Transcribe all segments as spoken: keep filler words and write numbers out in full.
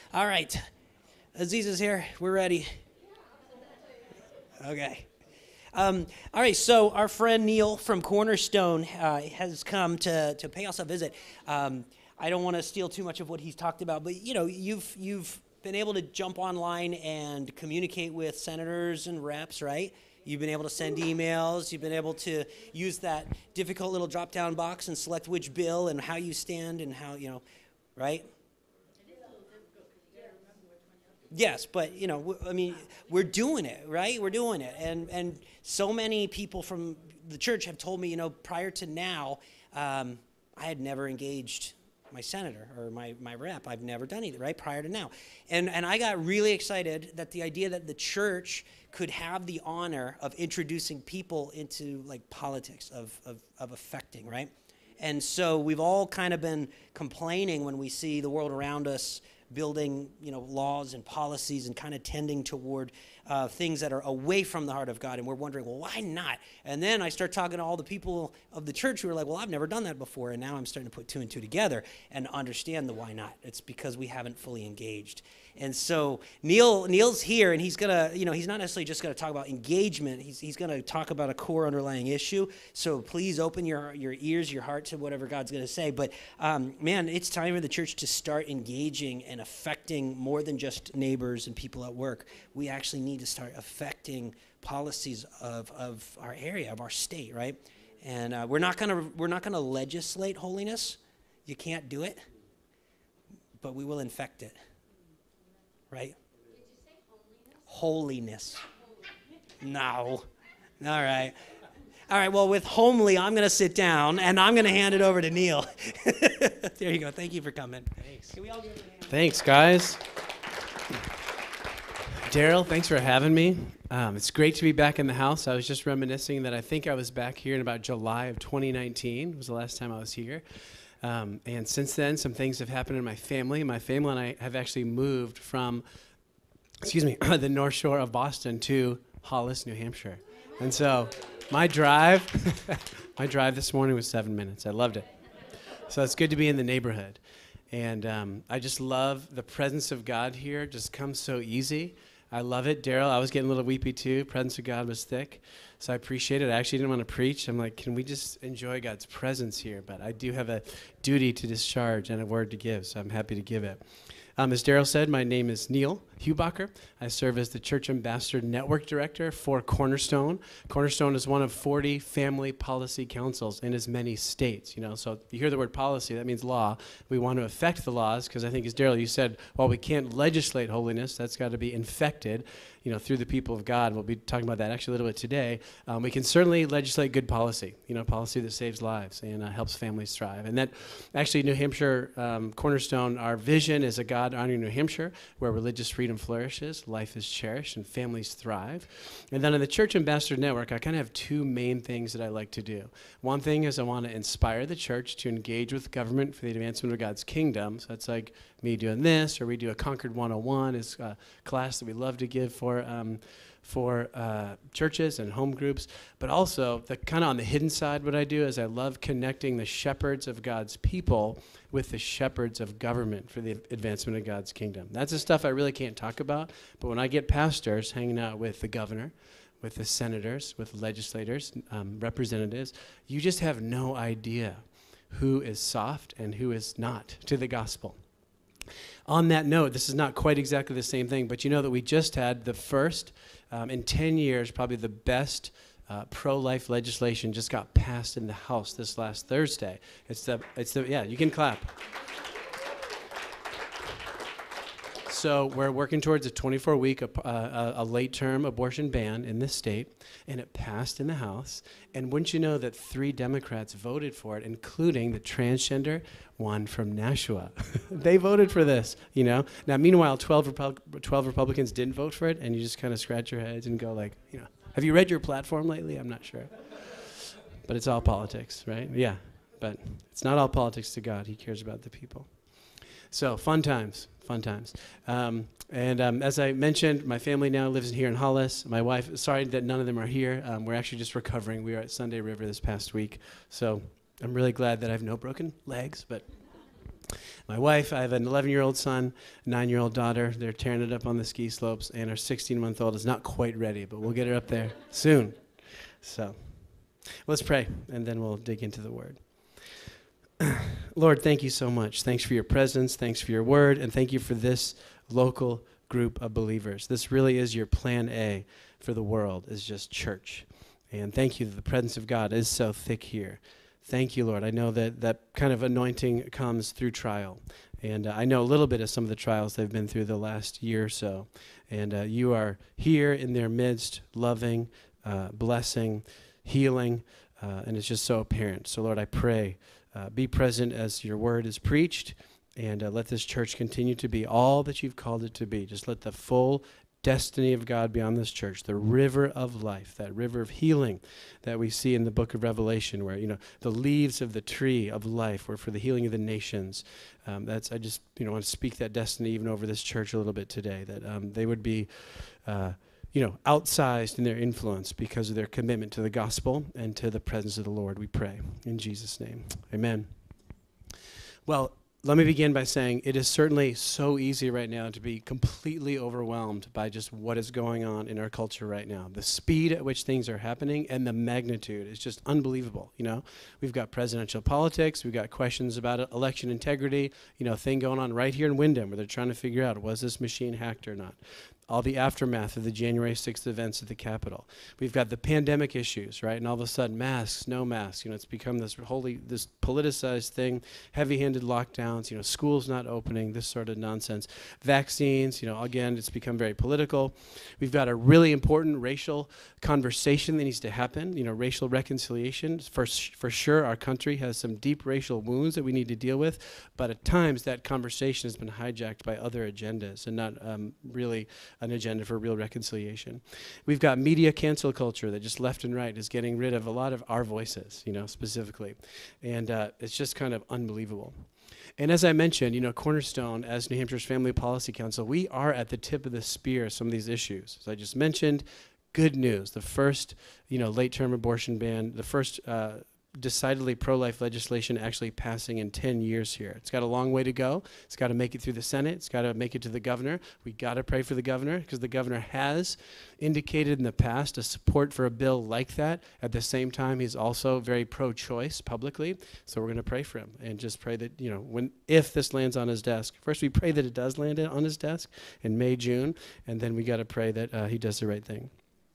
All right. Aziz is here. We're ready. Okay. Um, all right, so our friend Neil from Cornerstone uh, has come to, to pay us a visit. Um, I don't want to steal too much of what he's talked about, but you know, you've you've been able to jump online and communicate with senators and reps, right? You've been able to send emails. You've been able to use that difficult little drop-down box and select which bill and how you stand and how, you know, right? Yes, but you know, w- I mean, we're doing it, right? We're doing it, and and so many people from the church have told me, you know, prior to now, um, I had never engaged my senator or my my rep. I've never done either, right? Prior to now, and and I got really excited that the idea that the church could have the honor of introducing people into like politics, of of of affecting, right? And so we've all kind of been complaining when we see the world around us building, you know, laws and policies and kind of tending toward uh, things that are away from the heart of God. And we're wondering, well, why not? And then I start talking to all the people of the church who are like, well, I've never done that before. And now I'm starting to put two and two together and understand the why not. It's because we haven't fully engaged. And so Neil, Neil's here, and he's gonna, you know, he's not necessarily just gonna talk about engagement. He's he's gonna talk about a core underlying issue. So please open your your ears, your heart to whatever God's gonna say. But um, man, it's time for the church to start engaging and affecting more than just neighbors and people at work. We actually need to start affecting policies of of our area, of our state, right? And uh, we're not gonna we're not gonna legislate holiness. You can't do it, but we will infect it. Right? Did you say holiness? Holiness. No. All right. All right, well, with homely, I'm going to sit down, and I'm going to hand it over to Neil. There you go. Thank you for coming. Thanks. Can we all give him a hand? Thanks, guys. Daryl, thanks for having me. Um, it's great to be back in the house. I was just reminiscing that I think I was back here in about July of twenty nineteen. It was the last time I was here. Um, and since then, some things have happened in my family. My family and I have actually moved from, excuse me, the North Shore of Boston to Hollis, New Hampshire. And so my drive, my drive this morning was seven minutes. I loved it. So it's good to be in the neighborhood. And um, I just love the presence of God here. It just comes so easy. I love it. Daryl, I was getting a little weepy too. Presence of God was thick. So I appreciate it. I actually didn't want to preach. I'm like, can we just enjoy God's presence here? But I do have a duty to discharge and a word to give, so I'm happy to give it. Um, as Daryl said, my name is Neil Hubacher. I serve as the Church Ambassador Network Director for Cornerstone. Cornerstone is one of forty family policy councils in as many states. You know, so if you hear the word policy, that means law. We want to affect the laws because I think, as Daryl, you said, while we can't legislate holiness, that's got to be infected, you know, through the people of God. We'll be talking about that actually a little bit today. Um, we can certainly legislate good policy, you know, policy that saves lives and uh, helps families thrive. And that actually, New Hampshire um, Cornerstone, our vision is a God-honoring New Hampshire where religious freedom flourishes, life is cherished, and families thrive. And then in the Church Ambassador Network, I kind of have two main things that I like to do. One thing is I want to inspire the church to engage with government for the advancement of God's kingdom. So that's like me doing this, or we do a Concord one oh one is a class that we love to give for um, for uh, churches and home groups. But also, the kind of on the hidden side, what I do is I love connecting the shepherds of God's people with the shepherds of government for the advancement of God's kingdom. That's the stuff I really can't talk about, but when I get pastors hanging out with the governor, with the senators, with legislators, um, representatives, you just have no idea who is soft and who is not to the gospel. On that note, this is not quite exactly the same thing, but you know that we just had the first, um, in ten years, probably the best uh, pro-life legislation just got passed in the House this last Thursday. It's the, it's the, yeah, you can clap. So we're working towards a twenty-four week, uh, a, a late-term abortion ban in this state, and it passed in the House. And wouldn't you know that three Democrats voted for it, including the transgender one from Nashua. They voted for this, you know. Now, meanwhile, twelve, Repu- twelve Republicans didn't vote for it, and you just kind of scratch your heads and go like, you know, have you read your platform lately? I'm not sure. But it's all politics, right? Yeah, but it's not all politics to God. He cares about the people. So fun times. Fun times. Um, and um, as I mentioned, my family now lives here in Hollis. My wife, sorry that none of them are here. Um, we're actually just recovering. We were at Sunday River this past week. So I'm really glad that I have no broken legs, but My wife, I have an eleven-year-old son, a nine-year-old daughter. They're tearing it up on the ski slopes, and our sixteen-month-old is not quite ready, but we'll get her up there soon. So let's pray, and then we'll dig into the Word. Lord, thank you so much. Thanks for your presence. Thanks for your Word, and thank you for this local group of believers. This really is your plan A for the world, is just church. And thank you that the presence of God is so thick here. Thank you, Lord. I know that that kind of anointing comes through trial. And uh, I know a little bit of some of the trials they've been through the last year or so. And uh, you are here in their midst, loving, uh, blessing, healing, uh, and it's just so apparent. So, Lord, I pray, uh, be present as your word is preached, and uh, let this church continue to be all that you've called it to be. Just let the full destiny of God be on this church, the river of life, that river of healing that we see in the book of Revelation, where, you know, the leaves of the tree of life were for the healing of the nations. Um, that's I just, you know, want to speak that destiny even over this church a little bit today, that um, they would be, uh, you know, outsized in their influence because of their commitment to the gospel and to the presence of the Lord, we pray. In Jesus' name, amen. Well, let me begin by saying it is certainly so easy right now to be completely overwhelmed by just what is going on in our culture right now. The speed at which things are happening and the magnitude is just unbelievable. You know, we've got presidential politics, we've got questions about election integrity, you know, thing going on right here in Windham where they're trying to figure out, was this machine hacked or not? All the aftermath of the January sixth events at the Capitol. We've got the pandemic issues, right? And all of a sudden, masks, no masks. You know, it's become this wholly, this politicized thing, heavy-handed lockdowns, you know, schools not opening, this sort of nonsense. Vaccines, you know, again, it's become very political. We've got a really important racial conversation that needs to happen, you know, racial reconciliation. For, for sure, our country has some deep racial wounds that we need to deal with, but at times that conversation has been hijacked by other agendas and not um, really an agenda for real reconciliation. We've got media cancel culture that just left and right is getting rid of a lot of our voices, you know, specifically. And uh, it's just kind of unbelievable. And as I mentioned, you know, Cornerstone, as New Hampshire's Family Policy Council, we are at the tip of the spear of some of these issues. As I just mentioned, good news. The first, you know, late-term abortion ban, the first uh, decidedly pro-life legislation actually passing in ten years here. It's got a long way to go. It's got to make it through the Senate. It's got to make it to the governor. We got to pray for the governor because the governor has indicated in the past a support for a bill like that. At the same time, he's also very pro-choice publicly. So we're going to pray for him and just pray that, you know, when if this lands on his desk, first we pray that it does land on his desk in May, June, and then we got to pray that uh, he does the right thing.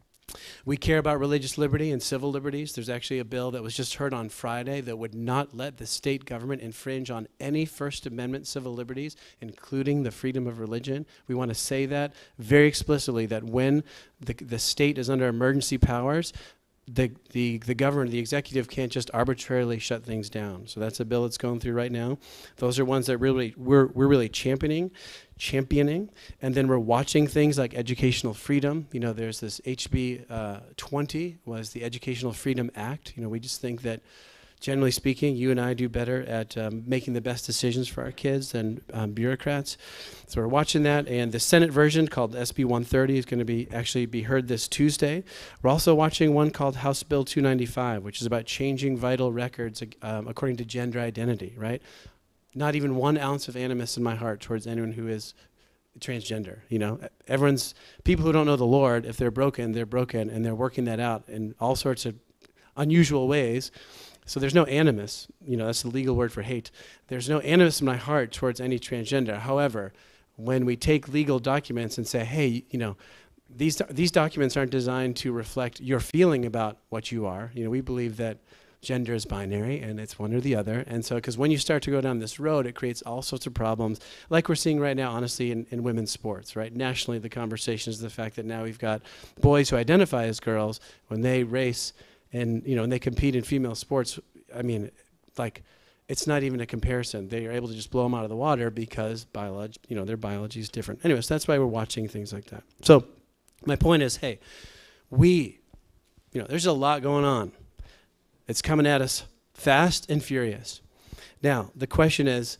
We care about religious liberty and civil liberties. There's actually a bill that was just heard on Friday that would not let the state government infringe on any First Amendment civil liberties, including the freedom of religion. We want to say that very explicitly, that when the, the state is under emergency powers, the, the, the government, the executive can't just arbitrarily shut things down. So that's a bill that's going through right now. Those are ones that really we're, we're really championing. championing, and then we're watching things like educational freedom. You know, there's this H B uh, twenty was the Educational Freedom Act. You know, we just think that, generally speaking, you and I do better at um, making the best decisions for our kids than um, bureaucrats. So we're watching that, and the Senate version called S B one thirty is going to be actually be heard this Tuesday. We're also watching one called House Bill two ninety-five, which is about changing vital records um, according to gender identity, right? Not even one ounce of animus in my heart towards anyone who is transgender. You know, everyone's, people who don't know the Lord, if they're broken, they're broken, and they're working that out in all sorts of unusual ways. So there's no animus. You know, that's the legal word for hate. There's no animus in my heart towards any transgender. However, when we take legal documents and say, hey, you know, these these documents aren't designed to reflect your feeling about what you are. You know, we believe that gender is binary, and it's one or the other. And so, because when you start to go down this road, it creates all sorts of problems, like we're seeing right now, honestly, in, in women's sports, right? Nationally, the conversation is the fact that now we've got boys who identify as girls, when they race and, you know, and they compete in female sports, I mean, like, it's not even a comparison. They are able to just blow them out of the water because biology, you know, their biology is different. Anyways, that's why we're watching things like that. So my point is, hey, we, you know, there's a lot going on. It's coming at us fast and furious. Now, the question is,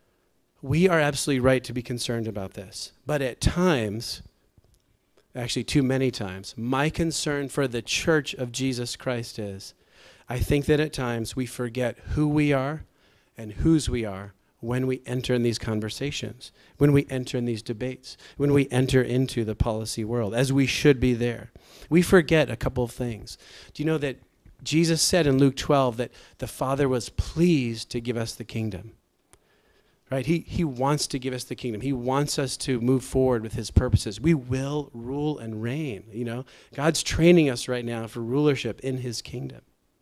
we are absolutely right to be concerned about this. But at times, actually too many times, my concern for the church of Jesus Christ is, I think that at times we forget who we are and whose we are when we enter in these conversations, when we enter in these debates, when we enter into the policy world, as we should be there. We forget a couple of things. Do you know that Jesus said in Luke twelve that the Father was pleased to give us the kingdom? Right? He, he wants to give us the kingdom. He wants us to move forward with his purposes. We will rule and reign, you know. God's training us right now for rulership in his kingdom.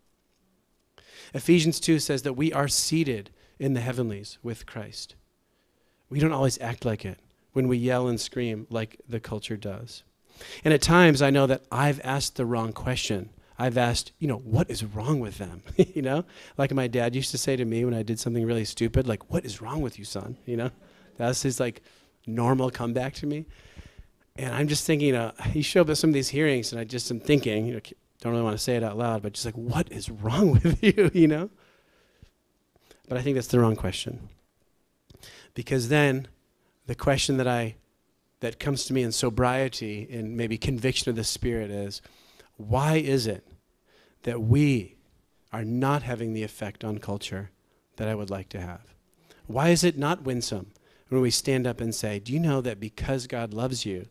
Ephesians two says that we are seated in the heavenlies with Christ. We don't always act like it when we yell and scream like the culture does. And at times I know that I've asked the wrong question. I've asked, you know, what is wrong with them? You know, like my dad used to say to me when I did something really stupid, like, what is wrong with you, son? You know, that's his like normal comeback to me. And I'm just thinking, you know, he showed up at some of these hearings and I just am thinking, you know, don't really want to say it out loud, but just like, what is wrong with you, you know? But I think that's the wrong question. Because then the question that I, that comes to me in sobriety and maybe conviction of the Spirit is, why is it that we are not having the effect on culture that I would like to have? Why is it not winsome when we stand up and say, do you know that because God loves you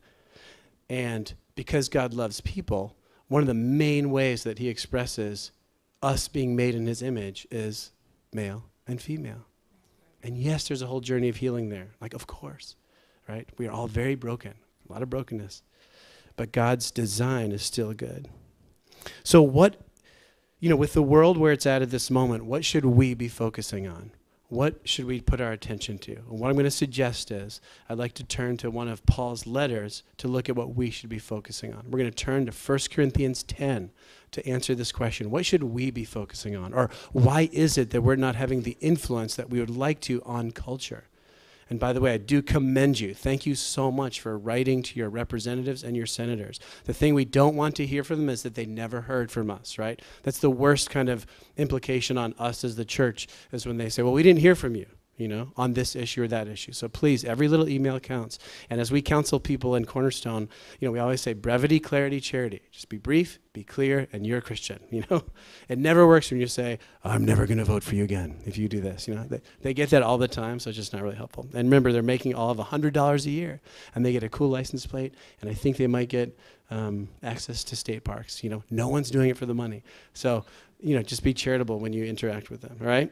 and because God loves people, one of the main ways that he expresses us being made in his image is male and female. And yes, there's a whole journey of healing there. Like, of course, right? We are all very broken, a lot of brokenness. But God's design is still good. So what, you know, with the world where it's at at this moment, what should we be focusing on? What should we put our attention to? And what I'm going to suggest is I'd like to turn to one of Paul's letters to look at what we should be focusing on. We're going to turn to First Corinthians ten to answer this question. What should we be focusing on? Or why is it that we're not having the influence that we would like to on culture? And by the way, I do commend you. Thank you so much for writing to your representatives and your senators. The thing we don't want to hear from them is that they never heard from us, right? That's the worst kind of implication on us as the church, is when they say, well, we didn't hear from you, you know, on this issue or that issue. So please, every little email counts. And as we counsel people in Cornerstone, you know, we always say brevity, clarity, charity. Just be brief, be clear, and you're a Christian, you know? It never works when you say, I'm never going to vote for you again if you do this, you know? They, they get that all the time, so it's just not really helpful. And remember, they're making all of one hundred dollars a year, and they get a cool license plate, and I think they might get um, access to state parks, you know? No one's doing it for the money. So, you know, just be charitable when you interact with them, all right?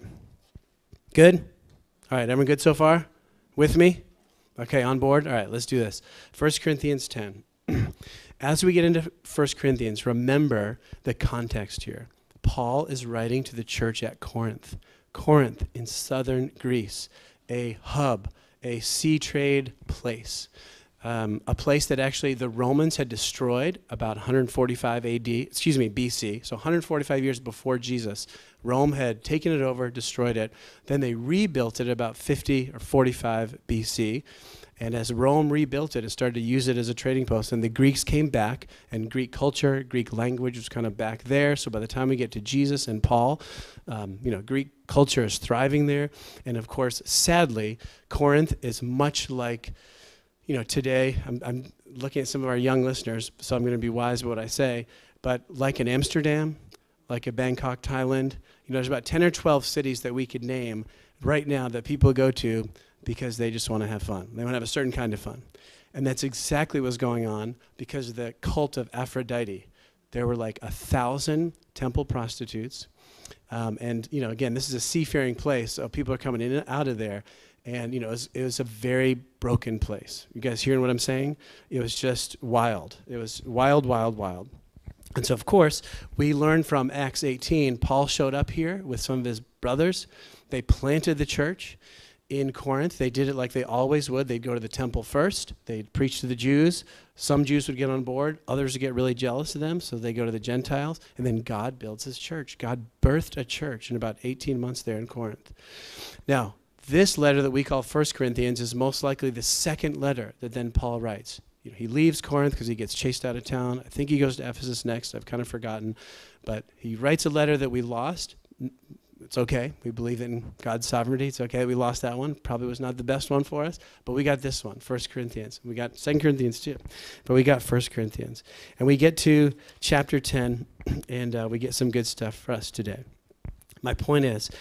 Good? All right, everyone good so far? With me? Okay, on board? All right, let's do this. First Corinthians ten. As we get into First Corinthians, remember the context here. Paul is writing to the church at Corinth. Corinth in southern Greece, a hub, a sea trade place. Um, a place that actually the Romans had destroyed about one forty-five A D, excuse me, B C, so one hundred forty-five years before Jesus. Rome had taken it over, destroyed it. Then they rebuilt it about fifty or forty-five B C. And as Rome rebuilt it, it started to use it as a trading post. And the Greeks came back, and Greek culture, Greek language was kind of back there. So by the time we get to Jesus and Paul, um, you know, Greek culture is thriving there. And of course, sadly, Corinth is much like, you know, today, I'm, I'm looking at some of our young listeners, so I'm going to be wise about what I say, but like in Amsterdam, like a Bangkok, Thailand, you know, there's about ten or twelve cities that we could name right now that people go to because they just want to have fun. They want to have a certain kind of fun. And that's exactly what's going on because of the cult of Aphrodite. There were like a thousand temple prostitutes. Um, and, you know, again, this is a seafaring place, so people are coming in and out of there. And, you know, it was, it was a very broken place. You guys hearing what I'm saying? It was just wild. It was wild, wild, wild. And so, of course, we learn from Acts eighteen, Paul showed up here with some of his brothers. They planted the church in Corinth. They did it like they always would. They'd go to the temple first. They'd preach to the Jews. Some Jews would get on board. Others would get really jealous of them, so they go to the Gentiles. And then God builds his church. God birthed a church in about eighteen months there in Corinth. Now, this letter that we call First Corinthians is most likely the second letter that then Paul writes. You know, he leaves Corinth because he gets chased out of town. I think he goes to Ephesus next. I've kind of forgotten. But he writes a letter that we lost. It's okay. We believe in God's sovereignty. It's okay. We lost that one. Probably was not the best one for us. But we got this one, First Corinthians. We got Second Corinthians too. But we got First Corinthians. And we get to chapter ten, and uh, we get some good stuff for us today. My point is,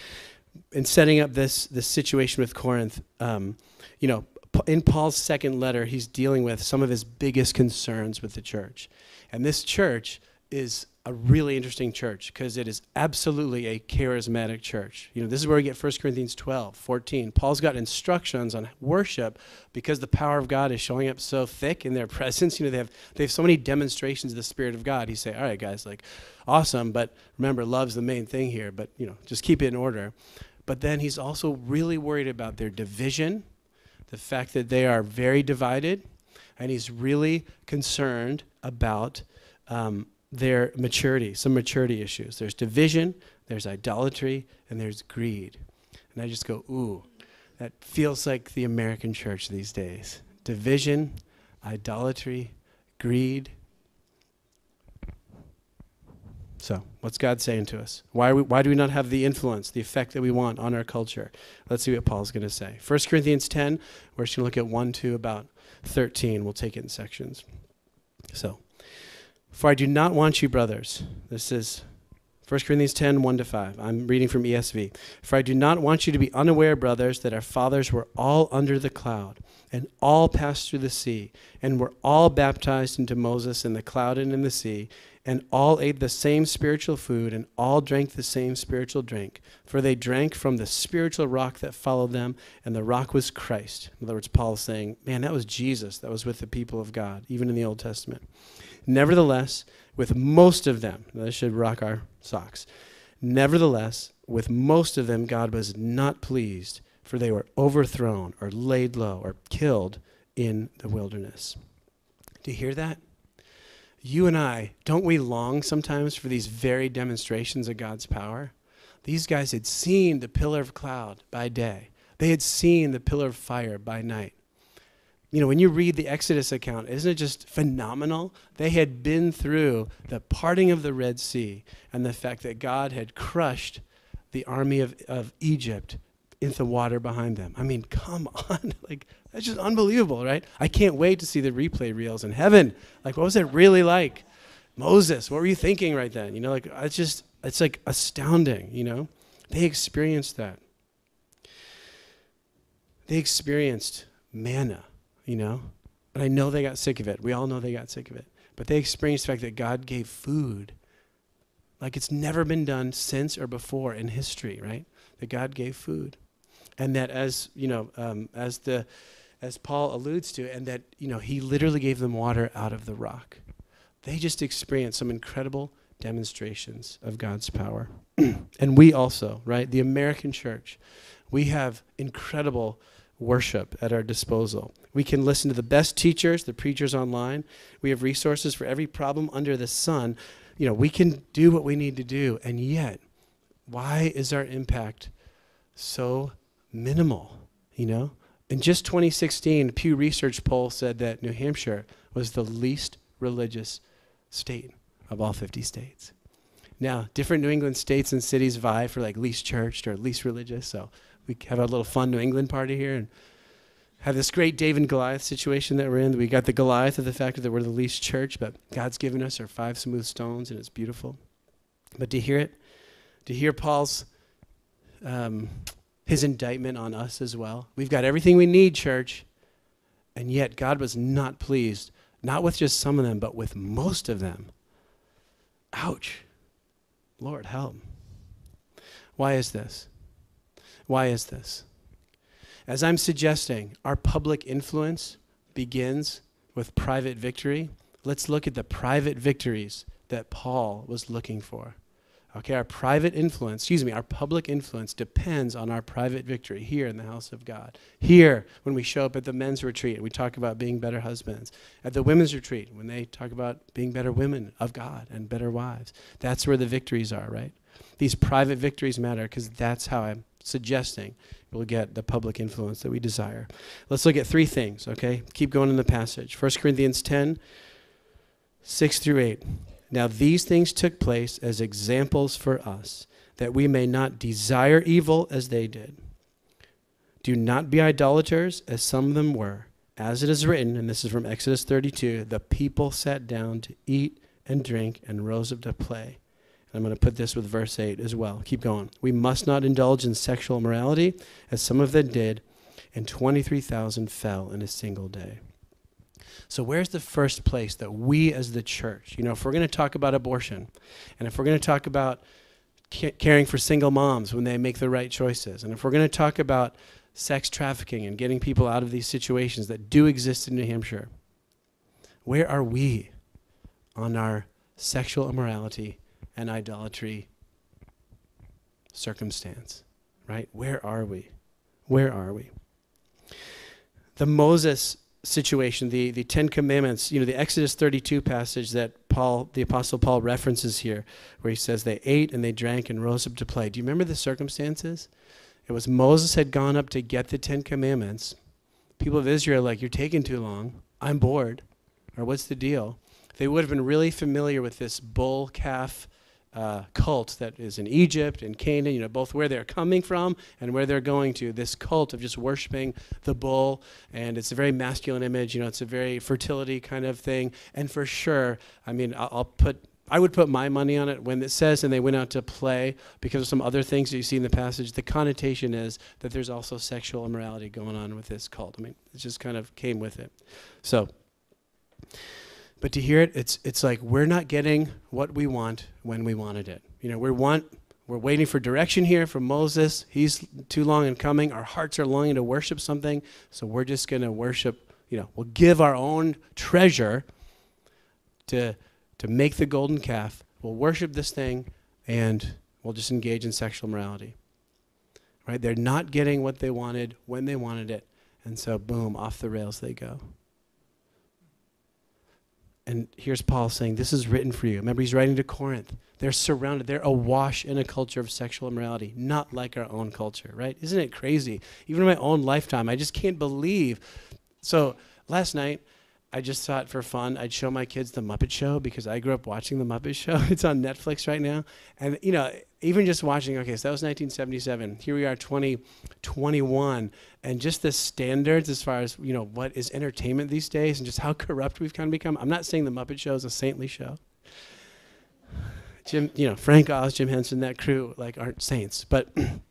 in setting up this this situation with Corinth, um, you know, in Paul's second letter, he's dealing with some of his biggest concerns with the church. And this church is a really interesting church because it is absolutely a charismatic church. You know, this is where we get First Corinthians twelve, fourteen. Paul's got instructions on worship because the power of God is showing up so thick in their presence. You know, they have they have so many demonstrations of the Spirit of God. He say, all right, guys, like, awesome, but remember, love's the main thing here, but, you know, just keep it in order. But then he's also really worried about their division, the fact that they are very divided, and he's really concerned about um, their maturity, some maturity issues. There's division, there's idolatry, and there's greed. And I just go, ooh, that feels like the American church these days. Division, idolatry, greed. So, what's God saying to us? Why, are we, why do we not have the influence, the effect that we want on our culture? Let's see what Paul's going to say. First Corinthians ten, we're just going to look at one to about thirteen. We'll take it in sections. So, for I do not want you, brothers. This is First Corinthians ten, one to five. I'm reading from E S V. For I do not want you to be unaware, brothers, that our fathers were all under the cloud, and all passed through the sea, and were all baptized into Moses in the cloud and in the sea, and all ate the same spiritual food, and all drank the same spiritual drink. For they drank from the spiritual rock that followed them, and the rock was Christ. In other words, Paul is saying, man, that was Jesus that was with the people of God, even in the Old Testament. Nevertheless, with most of them, now this should rock our socks. Nevertheless, with most of them, God was not pleased, for they were overthrown or laid low or killed in the wilderness. Do you hear that? You and I, don't we long sometimes for these very demonstrations of God's power? These guys had seen the pillar of cloud by day. They had seen the pillar of fire by night. You know, when you read the Exodus account, isn't it just phenomenal? They had been through the parting of the Red Sea and the fact that God had crushed the army of, of Egypt into the water behind them. I mean, come on. Like, that's just unbelievable, right? I can't wait to see the replay reels in heaven. Like, what was it really like? Moses, what were you thinking right then? You know, like, it's just, it's like astounding, you know? They experienced that. They experienced manna, you know? And I know they got sick of it. We all know they got sick of it. But they experienced the fact that God gave food like it's never been done since or before in history, right? That God gave food. And that as, you know, um, as the, as Paul alludes to, and that, you know, he literally gave them water out of the rock. They just experienced some incredible demonstrations of God's power. And we also, right, the American church, we have incredible worship at our disposal. We can listen to the best teachers, the preachers online. We have resources for every problem under the sun. You know, we can do what we need to do. And yet, why is our impact so minimal, you know? In just twenty sixteen, a Pew Research poll said that New Hampshire was the least religious state of all fifty states. Now, different New England states and cities vie for like least churched or least religious, so we have a little fun New England party here and have this great David and Goliath situation that we're in. We got the Goliath of the fact that we're the least church, but God's given us our five smooth stones, and it's beautiful. But to hear it, to hear Paul's, um, his indictment on us as well. We've got everything we need, church, and yet God was not pleased, not with just some of them, but with most of them. Ouch. Lord, help. Why is this? Why is this? As I'm suggesting, our public influence begins with private victory. Let's look at the private victories that Paul was looking for. Okay, our private influence, excuse me, our public influence depends on our private victory here in the house of God. Here, when we show up at the men's retreat, we talk about being better husbands. At the women's retreat, when they talk about being better women of God and better wives. That's where the victories are, right? These private victories matter because that's how I'm suggesting we'll get the public influence that we desire. Let's look at three things, okay? Keep going in the passage. First Corinthians ten, six through eight. Now these things took place as examples for us, that we may not desire evil as they did. Do not be idolaters, as some of them were. As it is written, and this is from Exodus thirty-two, the people sat down to eat and drink and rose up to play. I'm going to put this with verse eight as well. Keep going. We must not indulge in sexual immorality, as some of them did, and twenty-three thousand fell in a single day. So where's the first place that we as the church, you know, if we're going to talk about abortion, and if we're going to talk about ca- caring for single moms when they make the right choices, and if we're going to talk about sex trafficking and getting people out of these situations that do exist in New Hampshire, where are we on our sexual immorality and idolatry circumstance, right? Where are we? Where are we? The Moses situation, the, the Ten Commandments, you know, the Exodus thirty-two passage that Paul, the Apostle Paul references here, where he says they ate and they drank and rose up to play. Do you remember the circumstances? It was Moses had gone up to get the Ten Commandments. People of Israel are like, you're taking too long. I'm bored. Or what's the deal? They would have been really familiar with this bull calf uh, cult that is in Egypt and Canaan, you know, both where they're coming from and where they're going to. This cult of just worshiping the bull, and it's a very masculine image. You know, it's a very fertility kind of thing. And for sure, I mean, I'll, I'll put, I would put my money on it when it says, and they went out to play because of some other things that you see in the passage. The connotation is that there's also sexual immorality going on with this cult. I mean, it just kind of came with it. So. But to hear it, it's it's like we're not getting what we want when we wanted it. You know, we want we're waiting for direction here from Moses. He's too long in coming. Our hearts are longing to worship something, so we're just going to worship. You know, we'll give our own treasure to to make the golden calf. We'll worship this thing, and we'll just engage in sexual morality. Right? They're not getting what they wanted when they wanted it, and so boom, off the rails they go. And here's Paul saying, this is written for you. Remember, he's writing to Corinth. They're surrounded. They're awash in a culture of sexual immorality, not like our own culture, right? Isn't it crazy? Even in my own lifetime, I just can't believe. So last night, I just thought for fun, I'd show my kids The Muppet Show because I grew up watching The Muppet Show. It's on Netflix right now. And, you know, even just watching, okay, so that was nineteen seventy-seven. Here we are, twenty twenty-one. And just the standards as far as, you know, what is entertainment these days and just how corrupt we've kind of become. I'm not saying The Muppet Show is a saintly show. Jim, you know, Frank Oz, Jim Henson, that crew, like, aren't saints. But,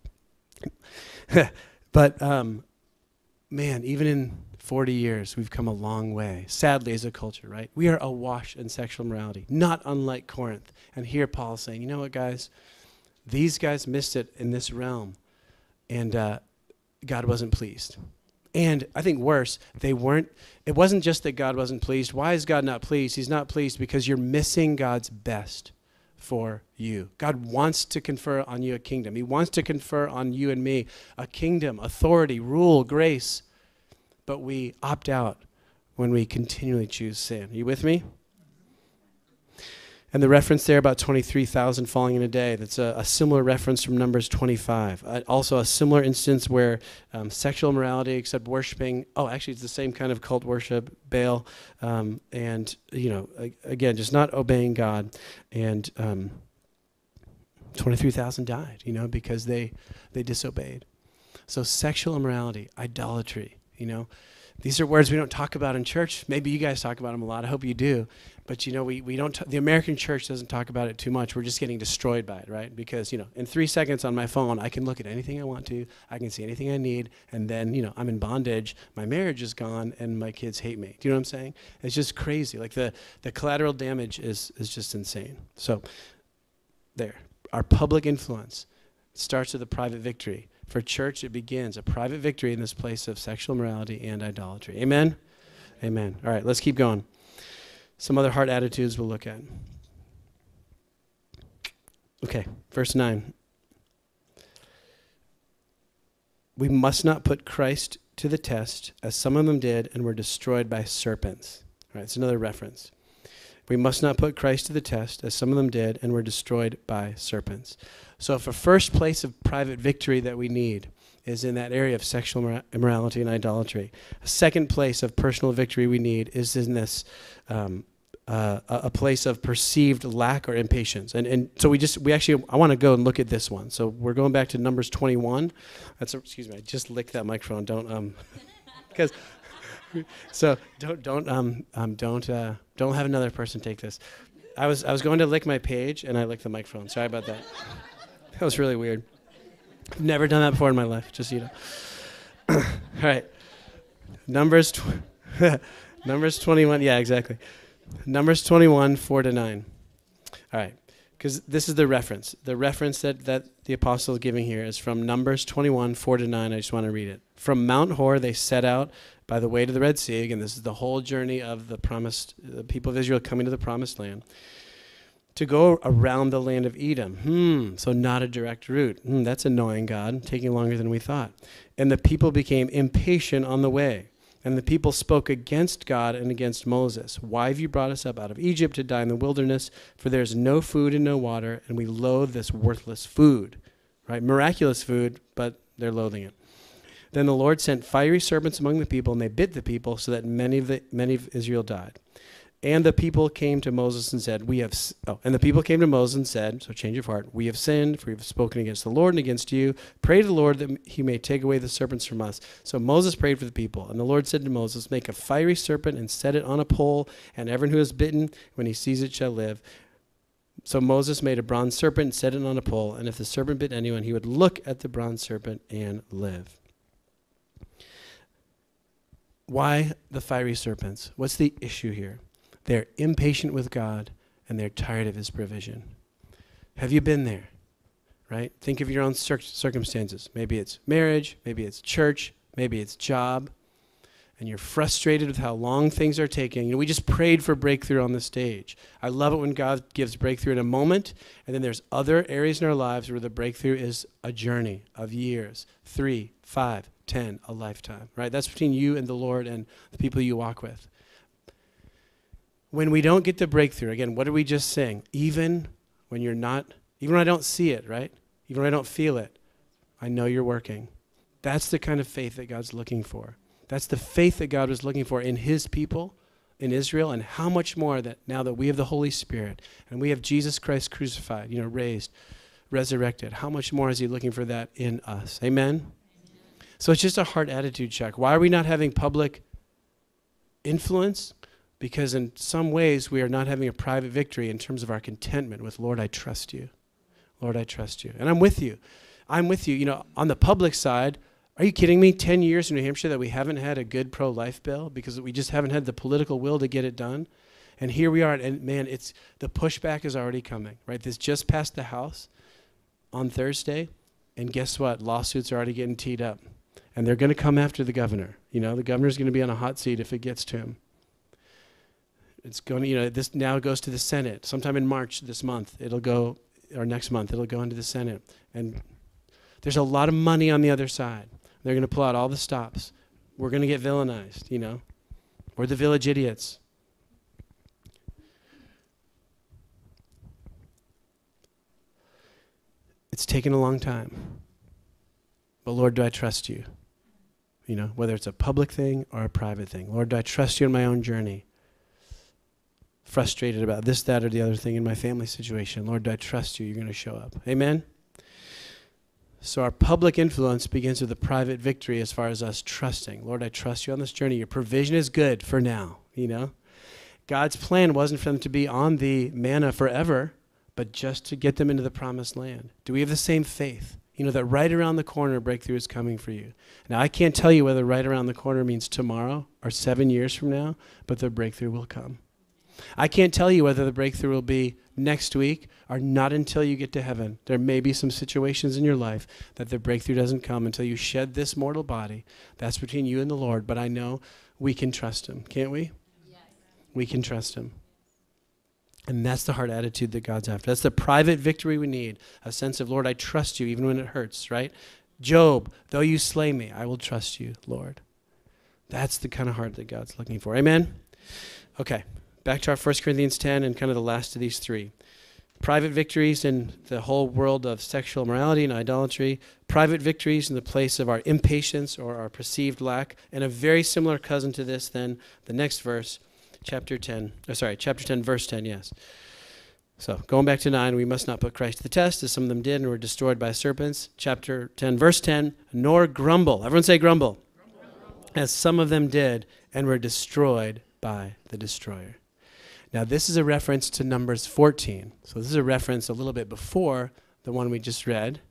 but um, man, even in forty years, we've come a long way, sadly, as a culture, right? We are awash in sexual morality, not unlike Corinth. And here Paul's saying, you know what, guys? These guys missed it in this realm, and uh, God wasn't pleased. And I think worse, they weren't, it wasn't just that God wasn't pleased. Why is God not pleased? He's not pleased because you're missing God's best for you. God wants to confer on you a kingdom. He wants to confer on you and me a kingdom, authority, rule, grace. But we opt out when we continually choose sin. Are you with me? And the reference there about twenty-three thousand falling in a day, that's a, a similar reference from Numbers twenty-five. Uh, also a similar instance where um, sexual immorality, except worshiping, oh, actually it's the same kind of cult worship, Baal, um, and, you know, a, again, just not obeying God. And um, twenty-three thousand died, you know, because they, they disobeyed. So sexual immorality, idolatry, you know, these are words we don't talk about in church. Maybe you guys talk about them a lot. I hope you do. But, you know, we, we don't, t- the American church doesn't talk about it too much. We're just getting destroyed by it, right? Because, you know, in three seconds on my phone, I can look at anything I want to. I can see anything I need. And then, you know, I'm in bondage. My marriage is gone and my kids hate me. Do you know what I'm saying? It's just crazy. Like the, the collateral damage is, is just insane. So there, our public influence starts with a private victory. For church, it begins a private victory in this place of sexual morality and idolatry. Amen? Amen. All right, let's keep going. Some other heart attitudes we'll look at. Okay, verse nine. We must not put Christ to the test, as some of them did and were destroyed by serpents. All right, it's another reference. We must not put Christ to the test, as some of them did and were destroyed by serpents. So if a first place of private victory that we need is in that area of sexual immorality and idolatry, a second place of personal victory we need is in this um, uh, a place of perceived lack or impatience. And and so we just, we actually, I want to go and look at this one. So we're going back to Numbers twenty-one. That's, a, excuse me, I just licked that microphone. Don't, um, because, so don't, don't, um, um, don't, uh, don't have another person take this. I was I was going to lick my page, and I licked the microphone. Sorry about that. That was really weird. I've never done that before in my life, just so you know. All right. Numbers, tw- Numbers twenty-one. Yeah, exactly. Numbers twenty-one, four to nine. All right. Because this is the reference. The reference that, that the apostle is giving here is from Numbers twenty-one, four to nine. I just want to read it. From Mount Hor, they set out by the way to the Red Sea. Again, this is the whole journey of the promised, the people of Israel coming to the promised land. To go around the land of Edom. Hmm, so not a direct route. Hmm, that's annoying, God, taking longer than we thought. And the people became impatient on the way. And the people spoke against God and against Moses. Why have you brought us up out of Egypt to die in the wilderness? For there is no food and no water, and we loathe this worthless food. Right? Miraculous food, but they're loathing it. Then the Lord sent fiery serpents among the people, and they bit the people, so that many of the many of Israel died. And the people came to Moses and said, "We have." S- oh, and the people came to Moses and said, "So change of heart. We have sinned, for we have spoken against the Lord and against you. Pray to the Lord that He may take away the serpents from us." So Moses prayed for the people, and the Lord said to Moses, "Make a fiery serpent and set it on a pole, and everyone who is bitten, when he sees it, shall live." So Moses made a bronze serpent and set it on a pole, and if the serpent bit anyone, he would look at the bronze serpent and live. Why the fiery serpents? What's the issue here? They're impatient with God, and they're tired of His provision. Have you been there? Right? Think of your own cir- circumstances. Maybe it's marriage, maybe it's church, maybe it's job, and you're frustrated with how long things are taking. You know, we just prayed for breakthrough on the stage. I love it when God gives breakthrough in a moment, and then there's other areas in our lives where the breakthrough is a journey of years, three, five, ten, a lifetime, right? That's between you and the Lord and the people you walk with. When we don't get the breakthrough, again, what did we just sing? Even when you're not, even when I don't see it, right? Even when I don't feel it, I know you're working. That's the kind of faith that God's looking for. That's the faith that God was looking for in His people, in Israel, and how much more that now that we have the Holy Spirit and we have Jesus Christ crucified, you know, raised, resurrected, how much more is He looking for that in us? Amen? Amen. So it's just a heart attitude check. Why are we not having public influence? Because in some ways we are not having a private victory in terms of our contentment with, Lord, I trust you. Lord, I trust you. And I'm with you. I'm with you. You know, on the public side, are you kidding me? Ten years in New Hampshire that we haven't had a good pro-life bill because we just haven't had the political will to get it done. And here we are. And man, it's the pushback is already coming, right? This just passed the House on Thursday. And guess what? Lawsuits are already getting teed up. And they're going to come after the governor. You know, the governor's going to be on a hot seat if it gets to him. It's going to, you know, this now goes to the Senate. Sometime in March this month, it'll go, or next month, it'll go into the Senate. And there's a lot of money on the other side. They're going to pull out all the stops. We're going to get villainized, you know. We're the village idiots. It's taken a long time. But Lord, do I trust you? You know, whether it's a public thing or a private thing. Lord, do I trust you in my own journey? Frustrated about this, that, or the other thing in my family situation. Lord, do I trust you? You're going to show up. Amen? So our public influence begins with a private victory as far as us trusting. Lord, I trust you on this journey. Your provision is good for now, you know. God's plan wasn't for them to be on the manna forever, but just to get them into the promised land. Do we have the same faith? You know, that right around the corner, breakthrough is coming for you. Now, I can't tell you whether right around the corner means tomorrow or seven years from now, but the breakthrough will come. I can't tell you whether the breakthrough will be next week or not until you get to heaven. There may be some situations in your life that the breakthrough doesn't come until you shed this mortal body. That's between you and the Lord, but I know we can trust Him, can't we? Yes. We can trust Him. And that's the heart attitude that God's after. That's the private victory we need, a sense of, Lord, I trust you even when it hurts, right? Job, though you slay me, I will trust you, Lord. That's the kind of heart that God's looking for. Amen? Okay. Back to our First Corinthians ten and kind of the last of these three. Private victories in the whole world of sexual immorality and idolatry. Private victories in the place of our impatience or our perceived lack. And a very similar cousin to this then, the next verse, chapter ten. Oh, sorry, chapter ten, verse ten, yes. So going back to nine, we must not put Christ to the test, as some of them did and were destroyed by serpents. Chapter ten, verse ten, nor grumble. Everyone say grumble. Grumble. As some of them did and were destroyed by the destroyer. Now, this is a reference to Numbers fourteen. So this is a reference a little bit before the one we just read.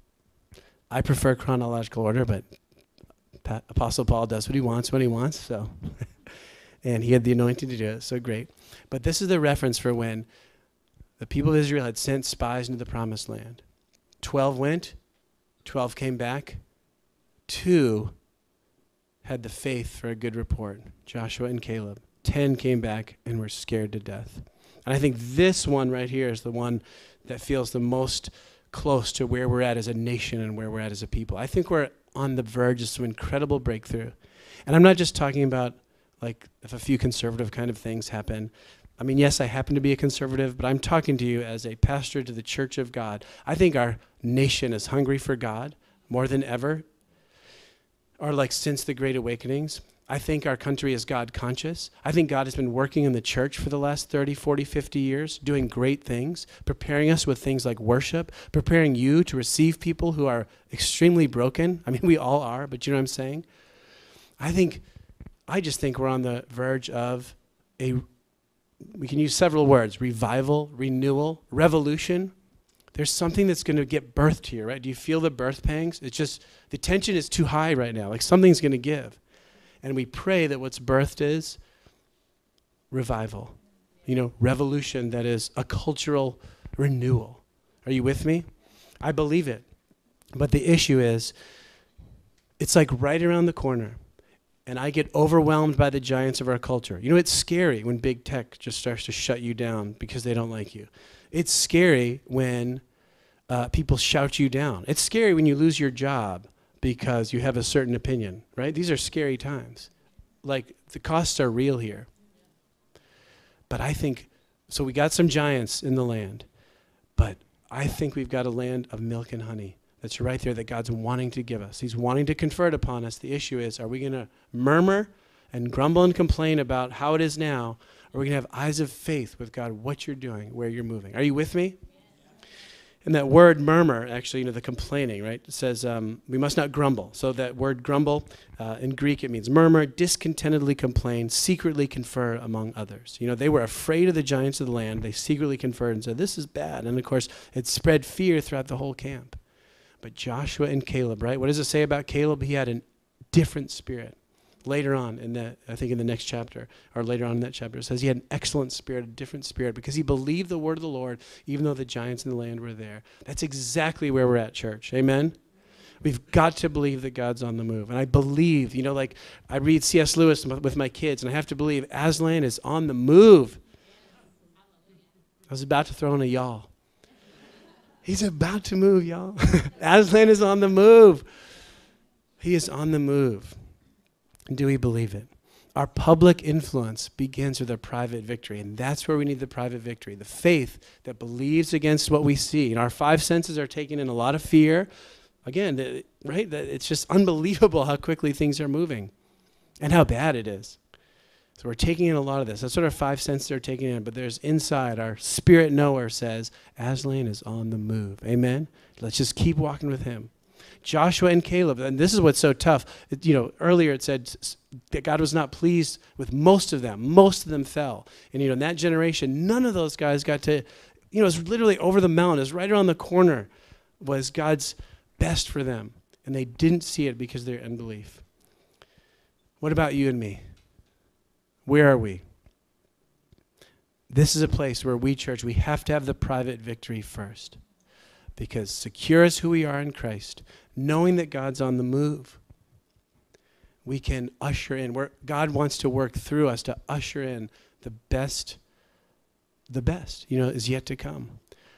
I prefer chronological order, but Pa- Apostle Paul does what he wants when he wants, so. And he had the anointing to do it, so great. But this is the reference for when the people of Israel had sent spies into the promised land. Twelve went, twelve came back, two had the faith for a good report, Joshua and Caleb. Ten came back and were scared to death. And I think this one right here is the one that feels the most close to where we're at as a nation and where we're at as a people. I think we're on the verge of some incredible breakthrough. And I'm not just talking about like if a few conservative kind of things happen. I mean, yes, I happen to be a conservative, but I'm talking to you as a pastor to the Church of God. I think our nation is hungry for God more than ever, or like since the Great Awakenings. I think our country is God conscious. I think God has been working in the church for the last thirty, forty, fifty years, doing great things, preparing us with things like worship, preparing you to receive people who are extremely broken. I mean, we all are, but you know what I'm saying? I think, I just think we're on the verge of a, we can use several words, revival, renewal, revolution. There's something that's going to get birthed here, right? Do you feel the birth pangs? It's just, the tension is too high right now. Like something's going to give. And we pray that what's birthed is revival, you know, revolution that is a cultural renewal. Are you with me? I believe it. But the issue is, it's like right around the corner. And I get overwhelmed by the giants of our culture. You know, it's scary when big tech just starts to shut you down because they don't like you. It's scary when uh, people shout you down. It's scary when you lose your job because you have a certain opinion, right? These are scary times. Like, the costs are real here. But I think, so we got some giants in the land, but I think we've got a land of milk and honey that's right there that God's wanting to give us. He's wanting to confer it upon us. The issue is, are we going to murmur and grumble and complain about how it is now, or are we going to have eyes of faith with God, what you're doing, where you're moving? Are you with me? And that word murmur, actually, you know, the complaining, right? It says um, we must not grumble. So that word grumble, uh, in Greek, it means murmur, discontentedly complain, secretly confer among others. You know, they were afraid of the giants of the land. They secretly conferred and said, this is bad. And, of course, it spread fear throughout the whole camp. But Joshua and Caleb, right? What does it say about Caleb? He had a different spirit. Later on in that, I think in the next chapter, or later on in that chapter, it says he had an excellent spirit, a different spirit, because he believed the word of the Lord, even though the giants in the land were there. That's exactly where we're at, church. Amen? We've got to believe that God's on the move. And I believe, you know, like I read C S Lewis with my kids, and I have to believe Aslan is on the move. I was about to throw in a y'all. He's about to move, y'all. Aslan is on the move. He is on the move. Do we believe it? Our public influence begins with a private victory, and that's where we need the private victory, the faith that believes against what we see. And our five senses are taking in a lot of fear. Again, the, right? The, it's just unbelievable how quickly things are moving and how bad it is. So we're taking in a lot of this. That's what our five senses are taking in. But there's inside, our spirit knower says, Aslan is on the move. Amen? Let's just keep walking with him. Joshua and Caleb, and this is what's so tough. It, you know, earlier it said that God was not pleased with most of them. Most of them fell. And, you know, in that generation, none of those guys got to, you know, it was literally over the mountain. It was right around the corner was God's best for them. And they didn't see it because of their unbelief. What about you and me? Where are we? This is a place where we, church, we have to have the private victory first. Because secure as who we are in Christ, knowing that God's on the move, we can usher in, where God wants to work through us to usher in the best, the best, you know, is yet to come.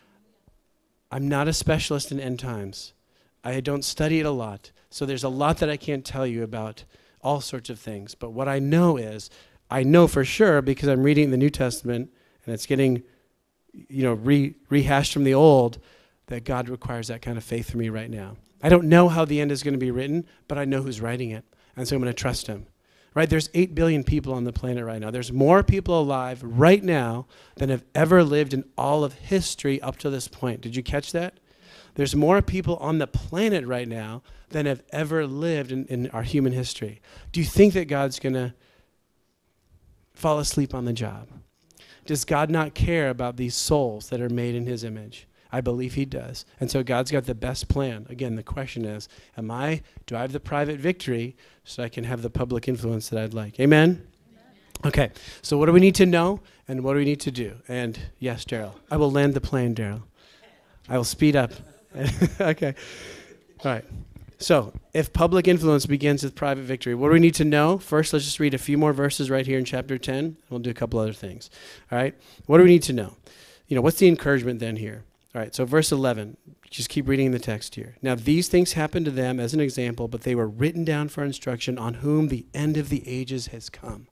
I'm not a specialist in end times. I don't study it a lot. So there's a lot that I can't tell you about all sorts of things. But what I know is, I know for sure because I'm reading the New Testament and it's getting, you know, re- rehashed from the old, that God requires that kind of faith for me right now. I don't know how the end is going to be written, but I know who's writing it, and so I'm going to trust him. Right? There's eight billion people on the planet right now. There's more people alive right now than have ever lived in all of history up to this point. Did you catch that? There's more people on the planet right now than have ever lived in, in our human history. Do you think that God's going to fall asleep on the job? Does God not care about these souls that are made in his image? I believe he does. And so God's got the best plan. Again, the question is, am I, do I have the private victory so I can have the public influence that I'd like? Amen? Okay, so what do we need to know and what do we need to do? And yes, Daryl, I will land the plane, Daryl. I will speed up. Okay, all right. So if public influence begins with private victory, what do we need to know? First, let's just read a few more verses right here in chapter ten. We'll do a couple other things. All right, what do we need to know? You know, what's the encouragement then here? All right, so verse eleven, just keep reading the text here. Now these things happened to them as an example, but they were written down for instruction on whom the end of the ages has come.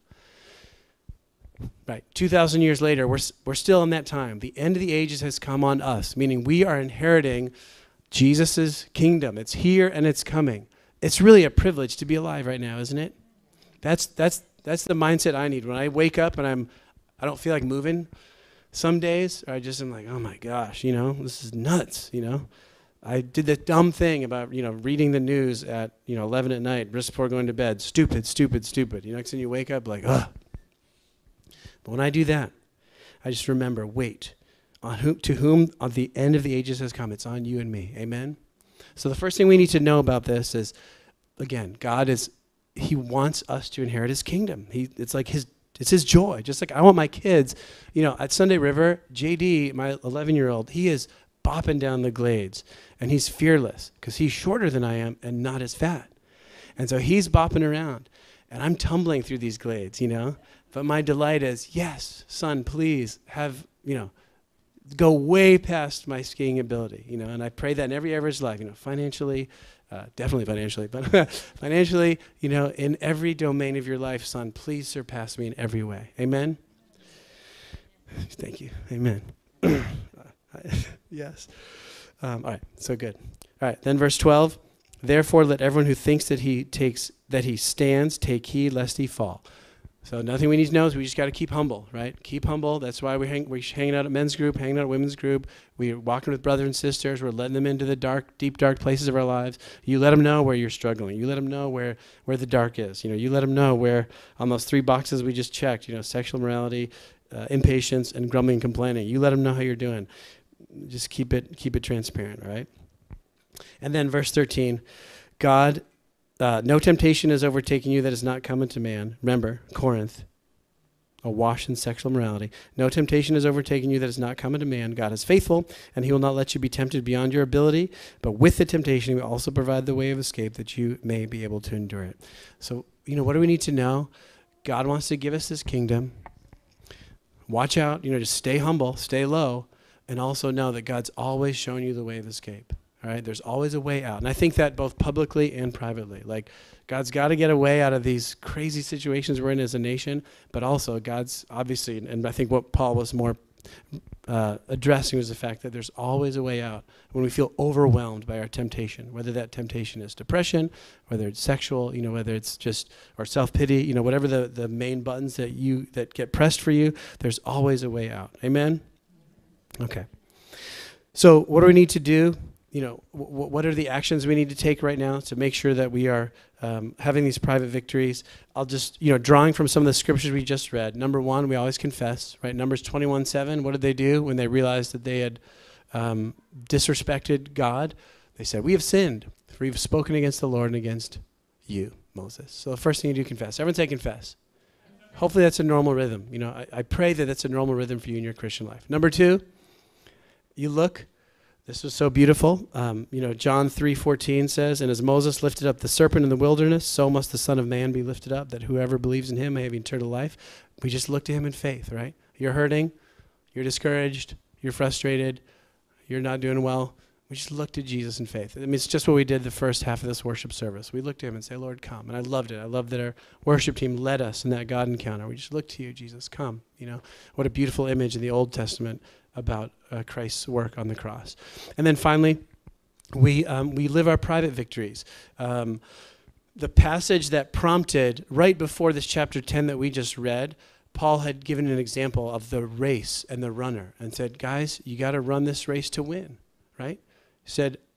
Right, two thousand years later, we're, we're still in that time. The end of the ages has come on us, meaning we are inheriting Jesus' kingdom. It's here and it's coming. It's really a privilege to be alive right now, isn't it? That's that's that's the mindset I need. When I wake up and I'm, I don't feel like moving some days, or I just am like, oh my gosh, you know, this is nuts, you know. I did the dumb thing about, you know, reading the news at, you know, eleven at night, just before going to bed. Stupid, stupid, stupid. You know, next thing you wake up like, ugh. But when I do that, I just remember, wait, on whom, to whom on the end of the ages has come. It's on you and me. Amen? So the first thing we need to know about this is, again, God is, he wants us to inherit his kingdom. He, it's like his, it's his joy. Just like I want my kids, you know, at Sunday River, J D, my eleven-year-old, he is bopping down the glades, and he's fearless because he's shorter than I am and not as fat. And so he's bopping around, and I'm tumbling through these glades, you know. But my delight is, yes, son, please have, you know, go way past my skiing ability, you know. And I pray that in every area of his life, you know, financially, uh, definitely financially, but financially, you know, in every domain of your life, son, please surpass me in every way. Amen? Thank you. Amen. Yes. Um, all right, so good. All right, then verse twelve, therefore let everyone who thinks that he takes that he stands take heed lest he fall. So nothing we need to know is we just got to keep humble, right? Keep humble. That's why we hang, we're hanging out at men's group, hanging out at women's group. We're walking with brothers and sisters. We're letting them into the dark, deep, dark places of our lives. You let them know where you're struggling. You let them know where, where the dark is. You know, you let them know where on those three boxes we just checked, you know, sexual morality, uh, impatience, and grumbling and complaining. You let them know how you're doing. Just keep it, keep it transparent, all right? And then verse thirteen, God... Uh, no temptation is overtaking you that is not common to man. Remember, Corinth, awash in sexual morality. No temptation is overtaking you that is not common to man. God is faithful, and he will not let you be tempted beyond your ability. But with the temptation, he will also provide the way of escape that you may be able to endure it. So, you know, what do we need to know? God wants to give us this kingdom. Watch out, you know, just stay humble, stay low, and also know that God's always showing you the way of escape. All right, there's always a way out. And I think that both publicly and privately. Like, God's got to get a way out of these crazy situations we're in as a nation, but also God's obviously, and I think what Paul was more uh, addressing was the fact that there's always a way out when we feel overwhelmed by our temptation, whether that temptation is depression, whether it's sexual, you know, whether it's just, or self-pity, you know, whatever the, the main buttons that you, that get pressed for you, there's always a way out. Amen? Okay. So what do we need to do? You know, w- what are the actions we need to take right now to make sure that we are um, having these private victories? I'll just, you know, drawing from some of the scriptures we just read. Number one, we always confess, right? Numbers twenty-one seven, what did they do when they realized that they had um, disrespected God? They said, we have sinned, for we've spoken against the Lord and against you, Moses. So the first thing you do, confess. Everyone say confess. Hopefully that's a normal rhythm. You know, I, I pray that that's a normal rhythm for you in your Christian life. Number two, you look. This was so beautiful. Um, you know, John three fourteen says, and as Moses lifted up the serpent in the wilderness, so must the Son of Man be lifted up, that whoever believes in him may have eternal life. We just look to him in faith, right? You're hurting, you're discouraged, you're frustrated, you're not doing well. We just look to Jesus in faith. I mean, it's just what we did the first half of this worship service. We looked to him and say, Lord, come. And I loved it. I loved that our worship team led us in that God encounter. We just look to you, Jesus, come. You know, what a beautiful image in the Old Testament about uh, Christ's work on the cross. And then finally, we um, we live our private victories. Um, the passage that prompted, right before this chapter ten that we just read, Paul had given an example of the race and the runner and said, guys, you got to run this race to win, right? He said,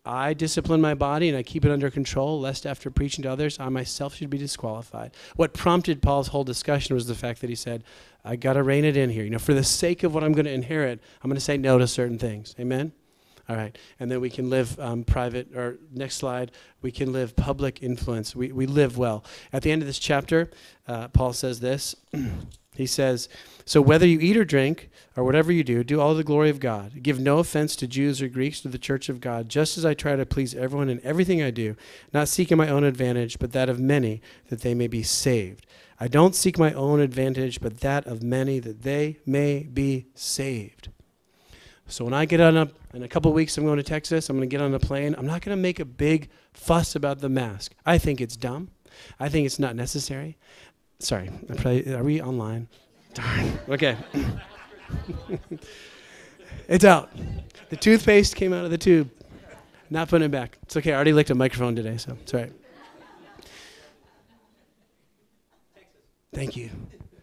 I discipline my body and I keep it under control, lest after preaching to others, I myself should be disqualified. What prompted Paul's whole discussion was the fact that he said, I got to rein it in here. You know, for the sake of what I'm going to inherit, I'm going to say no to certain things. Amen? All right, and then we can live um, private, or next slide, we can live public influence. We we live well. At the end of this chapter, uh, Paul says this. He says, so whether you eat or drink, or whatever you do, do all to the glory of God. Give no offense to Jews or Greeks, to the church of God, just as I try to please everyone in everything I do, not seeking my own advantage, but that of many, that they may be saved. I don't seek my own advantage, but that of many, that they may be saved. So when I get on up, in a couple of weeks I'm going to Texas, I'm going to get on a plane, I'm not going to make a big fuss about the mask. I think it's dumb. I think it's not necessary. Sorry, I'm probably, are we online? Darn. Okay. It's out. The toothpaste came out of the tube. Not putting it back. It's okay, I already licked a microphone today, so it's all right. Thank you.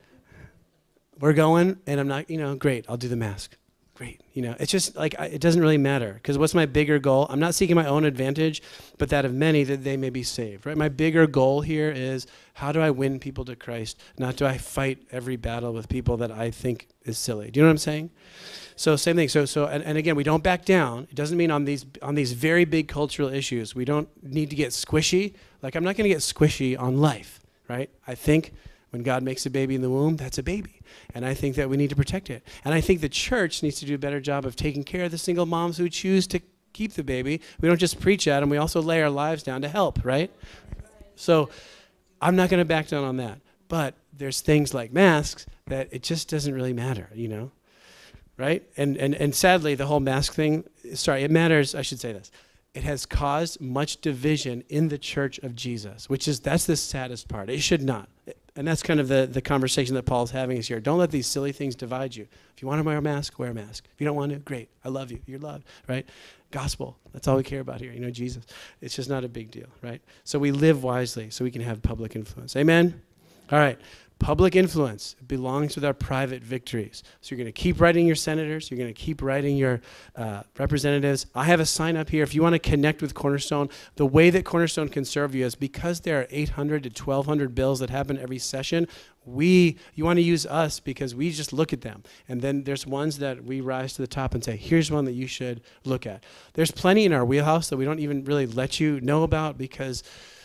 We're going, and I'm not, you know, great, I'll do the mask. Great. You know, it's just like, I, it doesn't really matter, because what's my bigger goal? I'm not seeking my own advantage, but that of many, that they may be saved, right? My bigger goal here is, how do I win people to Christ? Not do I fight every battle with people that I think is silly. Do you know what I'm saying? So same thing. So, so, and, and again, we don't back down. It doesn't mean on these, on these very big cultural issues, we don't need to get squishy. Like, I'm not going to get squishy on life, right? I think when God makes a baby in the womb, that's a baby. And I think that we need to protect it. And I think the church needs to do a better job of taking care of the single moms who choose to keep the baby. We don't just preach at them. We also lay our lives down to help, right? So I'm not going to back down on that. But there's things like masks that it just doesn't really matter, you know? Right? And, and, and sadly, the whole mask thing, sorry, it matters. I should say this. It has caused much division in the church of Jesus, which is, that's the saddest part. It should not. And that's kind of the, the conversation that Paul's having is here. Don't let these silly things divide you. If you want to wear a mask, wear a mask. If you don't want to, great. I love you. You're loved, right? Gospel. That's all we care about here. You know, Jesus. It's just not a big deal, right? So we live wisely so we can have public influence. Amen? All right. Public influence belongs with our private victories. So you're going to keep writing your senators. You're going to keep writing your uh, representatives. I have a sign up here. If you want to connect with Cornerstone, the way that Cornerstone can serve you is because there are eight hundred to twelve hundred bills that happen every session. We, you want to use us because we just look at them. And then there's ones that we rise to the top and say, here's one that you should look at. There's plenty in our wheelhouse that we don't even really let you know about because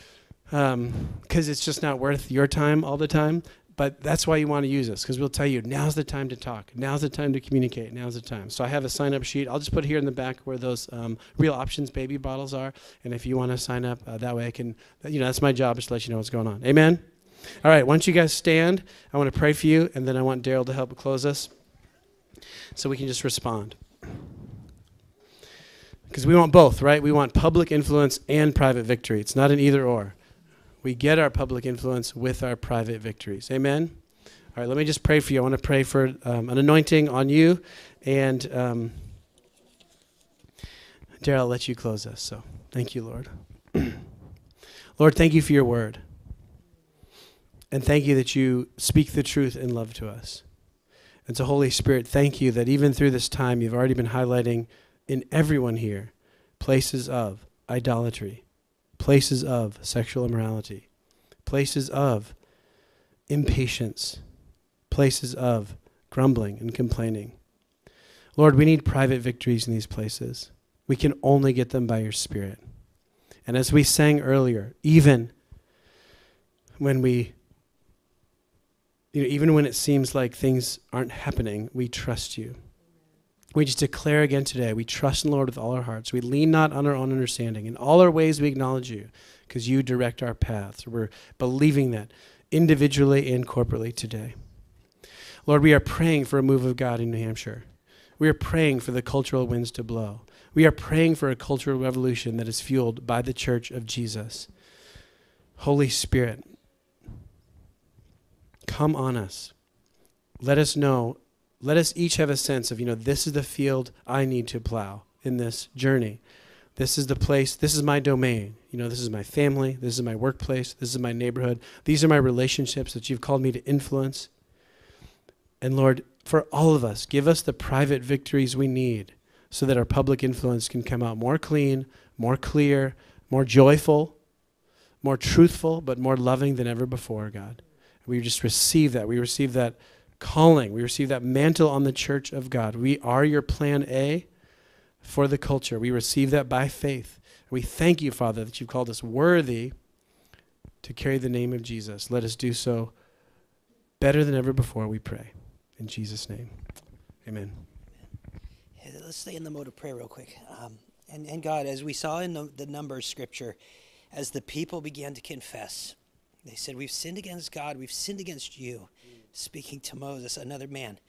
um, because it's just not worth your time all the time. But that's why you want to use us, because we'll tell you, now's the time to talk. Now's the time to communicate. Now's the time. So I have a sign-up sheet. I'll just put here in the back where those um, Real Options baby bottles are. And if you want to sign up, uh, that way I can, you know, that's my job, just to let you know what's going on. Amen? All right, once you guys stand, I want to pray for you, and then I want Daryl to help close us so we can just respond. Because we want both, right? We want public influence and private victory. It's not an either or. We get our public influence with our private victories. Amen? All right, let me just pray for you. I want to pray for um, an anointing on you. And um, Daryl, I'll let you close us. So thank you, Lord. Lord, thank you for your word. And thank you that you speak the truth in love to us. And so, Holy Spirit, thank you that even through this time, you've already been highlighting in everyone here places of idolatry, places of sexual immorality, places of impatience, places of grumbling and complaining. Lord, we need private victories in these places. We can only get them by your Spirit. And as we sang earlier, even when we, you know, even when it seems like things aren't happening, we trust you. We just declare again today, we trust in the Lord with all our hearts. We lean not on our own understanding. In all our ways we acknowledge you because you direct our paths. We're believing that individually and corporately today. Lord, we are praying for a move of God in New Hampshire. We are praying for the cultural winds to blow. We are praying for a cultural revolution that is fueled by the church of Jesus. Holy Spirit, come on us. Let us know. Let us each have a sense of, you know, this is the field I need to plow in this journey. This is the place, this is my domain. You know, this is my family, this is my workplace, this is my neighborhood. These are my relationships that you've called me to influence. And Lord, for all of us, give us the private victories we need so that our public influence can come out more clean, more clear, more joyful, more truthful, but more loving than ever before, God. We just receive that. We receive that calling. We receive that mantle on the church of God. We are your plan A for the culture. We receive that by faith. We thank you, Father, that you've called us worthy to carry the name of Jesus. Let us do so better than ever before, we pray. In Jesus' name, amen. Hey, let's stay in the mode of prayer real quick. Um, and, and God, as we saw in the, the Numbers scripture, as the people began to confess, they said, we've sinned against God, we've sinned against you, speaking to Moses, another man.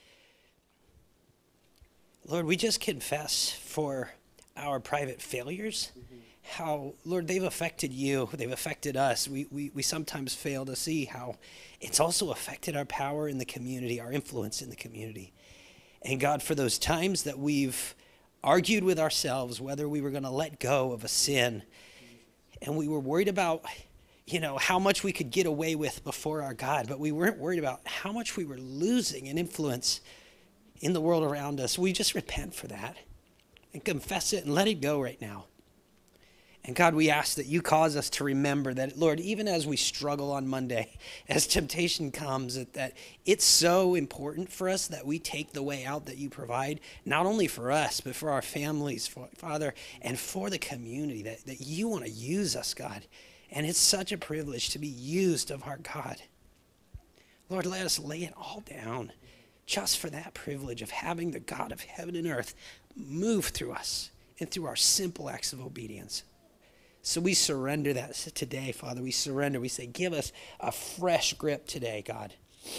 Lord, we just confess for our private failures, mm-hmm. how, Lord, they've affected you, they've affected us. We, we, we sometimes fail to see how it's also affected our power in the community, our influence in the community. And God, for those times that we've argued with ourselves whether we were going to let go of a sin, and we were worried about, you know, how much we could get away with before our God, but we weren't worried about how much we were losing in influence in the world around us. We just repent for that and confess it and let it go right now. And God, we ask that you cause us to remember that, Lord, even as we struggle on Monday, as temptation comes, that, that it's so important for us that we take the way out that you provide, not only for us, but for our families, for, Father, and for the community, that, that you want to use us, God. And it's such a privilege to be used of our God. Lord, let us lay it all down just for that privilege of having the God of heaven and earth move through us and through our simple acts of obedience. So we surrender that today, Father. We surrender. We say, give us a fresh grip today, God.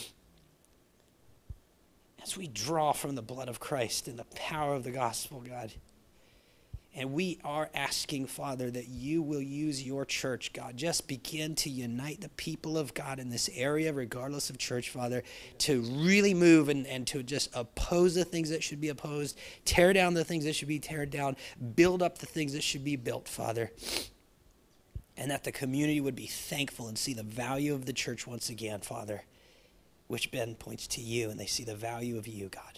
As we draw from the blood of Christ and the power of the gospel, God. And we are asking, Father, that you will use your church, God. Just begin to unite the people of God in this area, regardless of church, Father, to really move and, and to just oppose the things that should be opposed, tear down the things that should be teared down, build up the things that should be built, Father. And that the community would be thankful and see the value of the church once again, Father, which Ben points to you, and they see the value of you, God.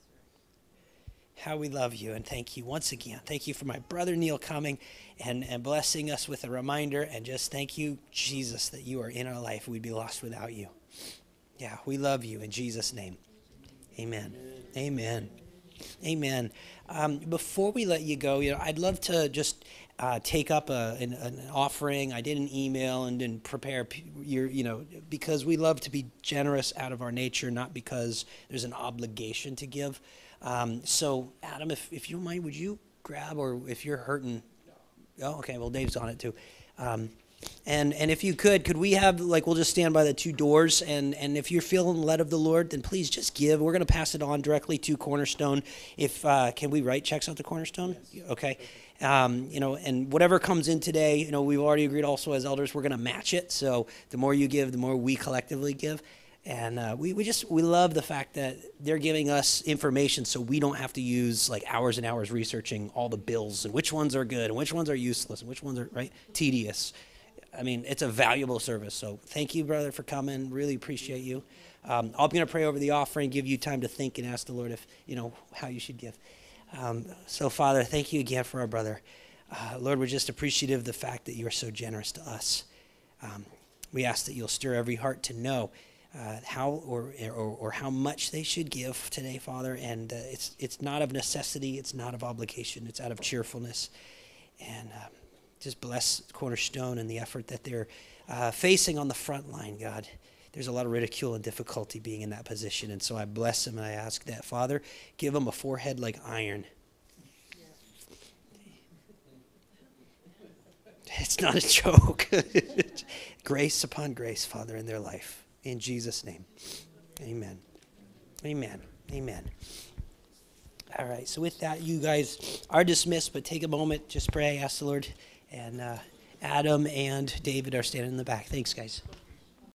How we love you, and thank you once again. Thank you for my brother Neil coming and, and blessing us with a reminder, and just thank you, Jesus, that you are in our life. We'd be lost without you. Yeah, we love you in Jesus' name. Amen. Amen. Amen. Um, before we let you go, you know, I'd love to just uh, take up a, an, an offering. I did an email and didn't prepare your, you know, because we love to be generous out of our nature, not because there's an obligation to give. Um, so, Adam, if, if you don't mind, would you grab, or if you're hurting? Oh, okay, well, Dave's on it too. Um, and and if you could, could we have, like, we'll just stand by the two doors, and, and if you're feeling led of the Lord, then please just give. We're going to pass it on directly to Cornerstone. If uh, can we write checks out to Cornerstone? Yes. Okay. Um, you know, and whatever comes in today, you know, we've already agreed also as elders, we're going to match it. So the more you give, the more we collectively give. And uh, we, we just, we love the fact that they're giving us information so we don't have to use like hours and hours researching all the bills and which ones are good and which ones are useless and which ones are, right, tedious. I mean, it's a valuable service. So thank you, brother, for coming. Really appreciate you. Um, I'm going to pray over the offering, give you time to think and ask the Lord if, you know, how you should give. Um, so, Father, thank you again for our brother. Uh, Lord, we're just appreciative of the fact that you are so generous to us. Um, we ask that you'll stir every heart to know Uh, how or, or or how much they should give today, Father, and uh, it's it's not of necessity, it's not of obligation, it's out of cheerfulness. And uh, just bless Cornerstone and the effort that they're uh, facing on the front line, God. There's a lot of ridicule and difficulty being in that position, and so I bless them and I ask that, Father, give them a forehead like iron. It's not a joke. Grace upon grace, Father, in their life. In Jesus' name, amen. Amen. Amen. All right, so with that, you guys are dismissed, but take a moment, just pray, ask the Lord. And uh, Adam and David are standing in the back. Thanks, guys.